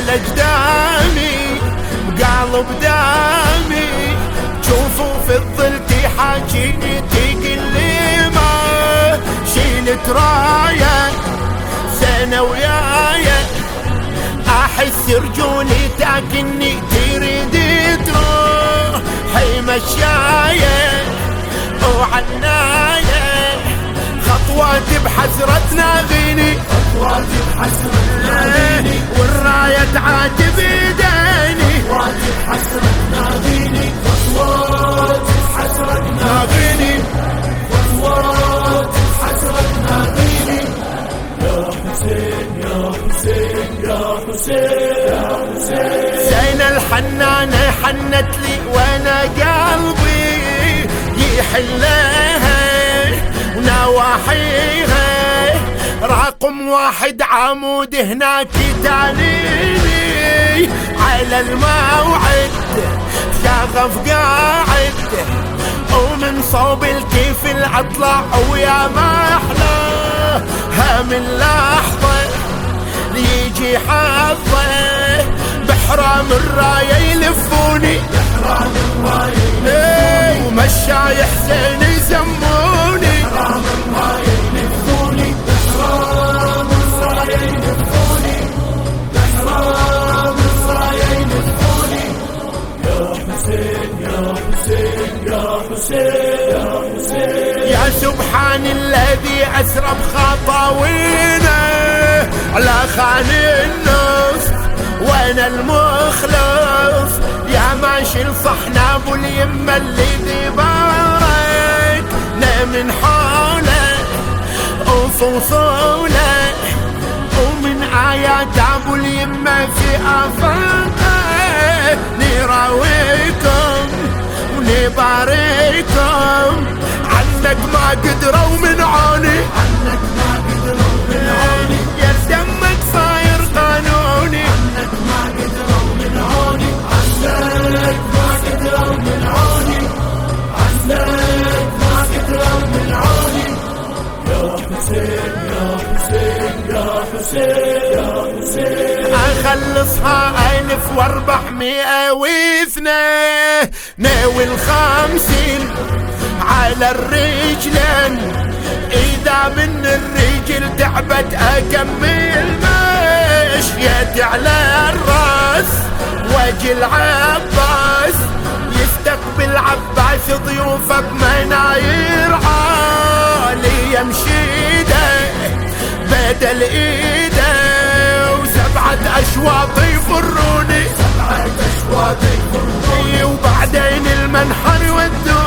اجدامي بقلب دامي، شوفوا في الظل تحاجيني تقل لي ما شيلت راية سنة ويايا، احس رجولي تاكلني تريد تروح حي مشاية وعناية، خطوات بحسرتنا غيني، خطوات بحسرتنا غيني، والراية تعاتب ايديني، خطوات بحسرتنا غيني، خطوات بحسرتنا غيني، خطوات بحسرتنا غيني. يا حسين يا حسين يا حسين يا حسين، زينة الحنانة حنت لي وانا قلبي يحلها ونواحيها، رقم واحد عمود هناك تاليني على الموعد، شغف قاعد ومن صوب الكيف اطلع ويا ما احلى من لحظة ليجي حظه، بحرام الراية يلفوني، بحرام الراية يلفوني، ومشاي حسين يسموني، بحرام الراية يلفوني، بحرام الراية يلفوني، بحرام الراية يلفوني. يا حسين يا حسين يا حسين يا حسين، يا سبحان الذي أسرى بخطاوينا على خان النص وانا المخلص، يا ماشي لصحنا ابو اليمه اللي ذي باركنا من حوله وفصوله، ومن آيات ابو اليمه في آفاقه نراويكم ونبارككم، عنك ما قدروا منعوني، عنك ما قدروا منعوني، يا دمك صاير قانوني، عنك ما قدروا منعوني، عنك ما قدروا منعوني، عنك ما قدروا منعوني. يا حسين يا حسين يا حسين يا حسين، اخلصها 1402 ناوي 50 على الرجلين، اذا من الرجل تعبت اكمل مشيت على الراس، واجي العباس يستقبل عباس ضيوفه بمناير عالي، يمشي بدل ايده وسبعة اشواط يفروني، سبعة اشواط يفروني، وبعدين المنحر يودوني،